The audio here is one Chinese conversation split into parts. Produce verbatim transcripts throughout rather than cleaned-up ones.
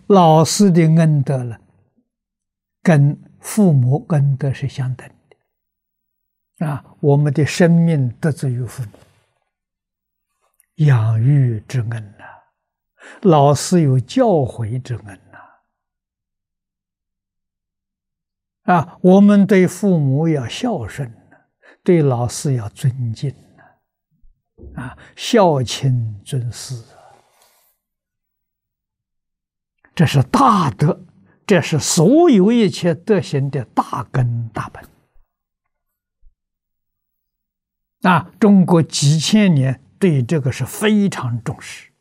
老师的恩德了，跟父母恩德是相等的啊。我们的生命得自于父母，养育之恩呐、啊，老师有教诲之恩呐、啊。啊，我们对父母要孝顺，对老师要尊敬呐、啊，啊，孝亲尊师。这是大德，这是所有一切德行的大根大本啊！中国几千年对这个是非常重视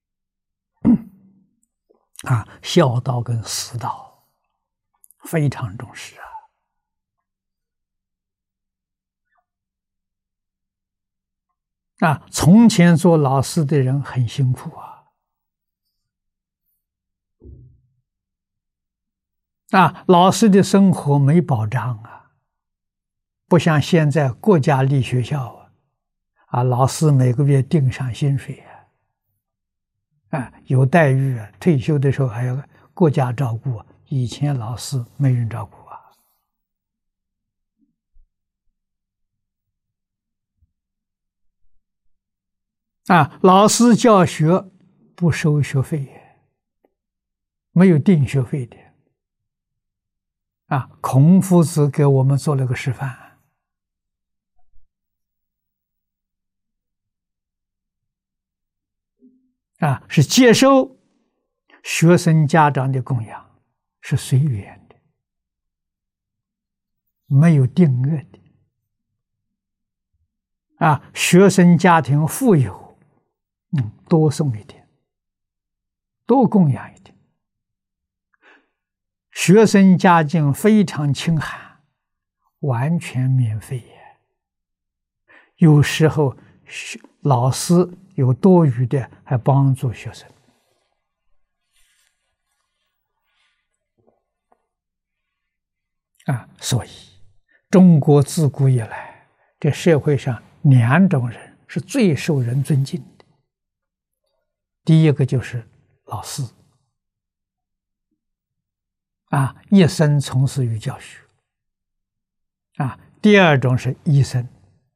啊，孝道跟师道非常重视啊！啊，从前做老师的人很辛苦啊。啊，老师的生活没保障啊，不像现在国家立学校啊，啊，老师每个月定上薪水啊，啊，有待遇啊，退休的时候还要国家照顾啊，以前老师没人照顾啊。啊，老师教学不收学费，没有定学费的。啊，孔夫子给我们做了个示范，啊，是接受学生家长的供养，是随缘的，没有定额的。啊，学生家庭富有，嗯，多送一点，多供养一点。学生家境非常清寒，完全免费耶。有时候老师有多余的，还帮助学生。啊，所以中国自古以来，这社会上两种人是最受人尊敬的。第一个就是老师。啊，一生从事于教学。啊，第二种是医生。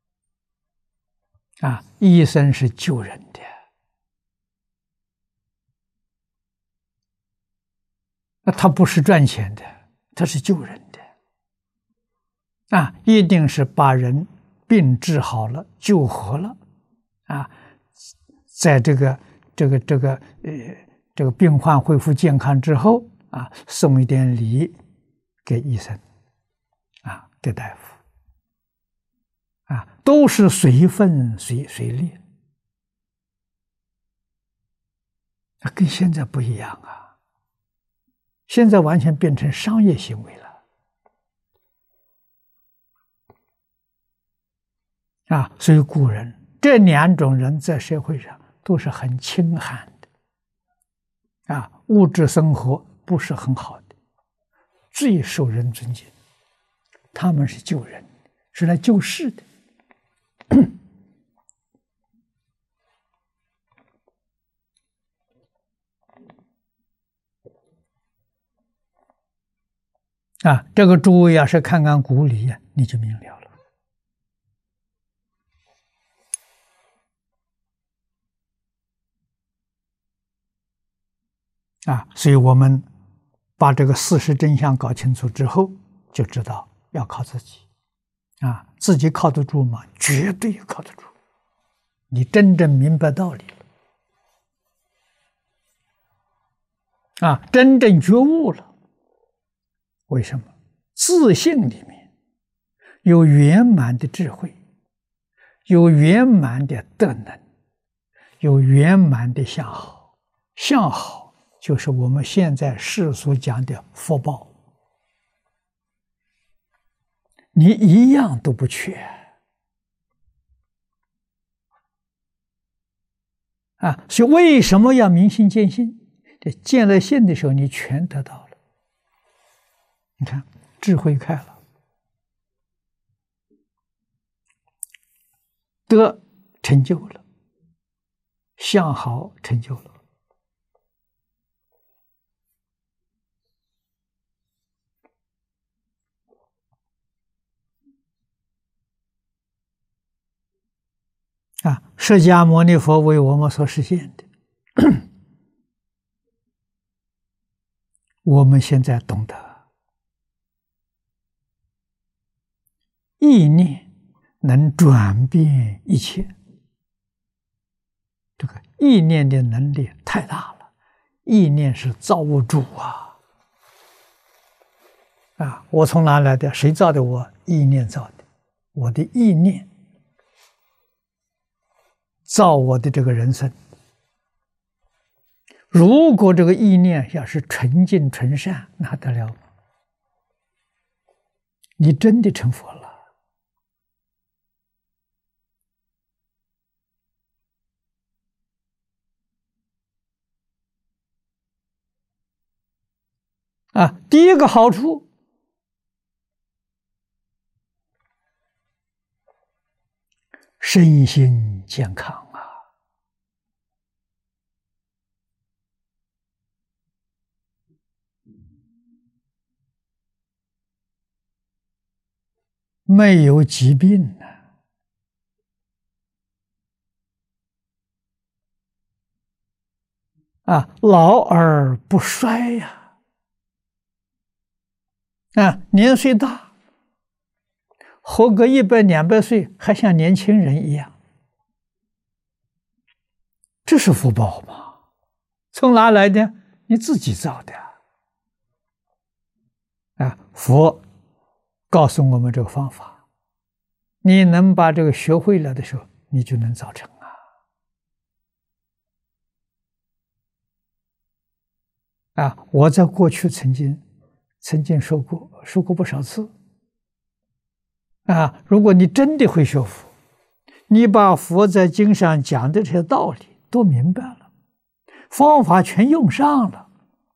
啊，医生是救人的。那他不是赚钱的，他是救人的。啊，一定是把人病治好了，救活了。啊，在这个这个这个呃这个病患恢复健康之后。啊，送一点礼给医生，啊，给大夫，啊，都是随分随随力，啊，跟现在不一样啊，现在完全变成商业行为了，啊，所以古人这两种人在社会上都是很清寒的，啊，物质生活不是很好的，最受人尊敬。他们是救人，是来救世的。啊，这个诸位要是看看古礼啊，你就明了了。啊，所以我们把这个事实真相搞清楚之后，就知道要靠自己。啊，自己靠得住吗？绝对靠得住。你真正明白道理了，啊，真正觉悟了。为什么？自信里面有圆满的智慧，有圆满的德能，有圆满的相好。相好就是我们现在世俗讲的福报。你一样都不缺啊！所以为什么要明心见性？这见了性的时候，你全得到了。你看，智慧开了，德成就了，相好成就了， 啊，释迦牟尼佛为我们所实现的，我们现在懂得，意念能转变一切，这个意念的能力太大了，意念是造物主啊！啊，我从哪来的？谁造的我？意念造的，我的意念造我的这个人生。如果这个意念要是纯净纯善，那得了，你真的成佛了。啊，第一个好处，身心健康啊，没有疾病呢，啊，老而不衰呀。啊，年岁大，活个一百两百岁，还像年轻人一样，这是福报吗？从哪来的？你自己造的。啊，佛告诉我们这个方法，你能把这个学会了的时候，你就能造成啊。啊，我在过去曾经。曾经说过，说过不少次。啊，如果你真的会学佛，你把佛在经上讲的这些道理都明白了，方法全用上了，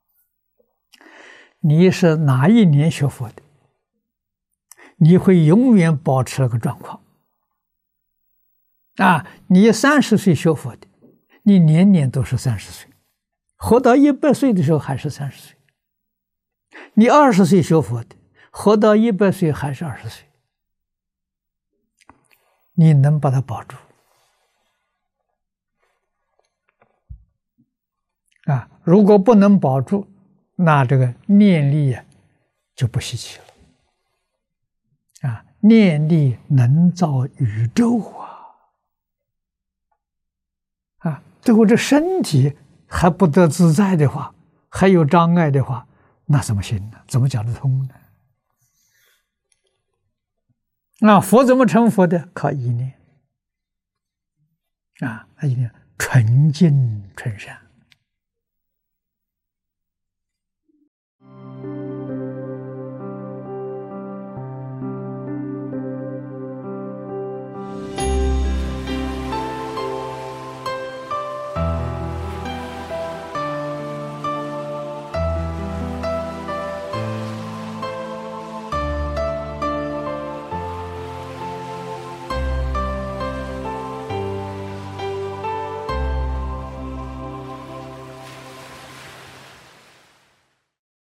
你是哪一年学佛的，你会永远保持那个状况。啊，你三十岁学佛的，你年年都是三十岁，活到一百岁的时候还是三十岁。你二十岁学佛的，活到一百岁还是二十岁，你能把它保住啊？如果不能保住，那这个念力啊就不稀奇了啊！念力能造宇宙啊！啊，最后这身体还不得自在的话，还有障碍的话，那怎么行呢？怎么讲得通呢？那佛怎么成佛的？靠意念啊，意念纯净纯善。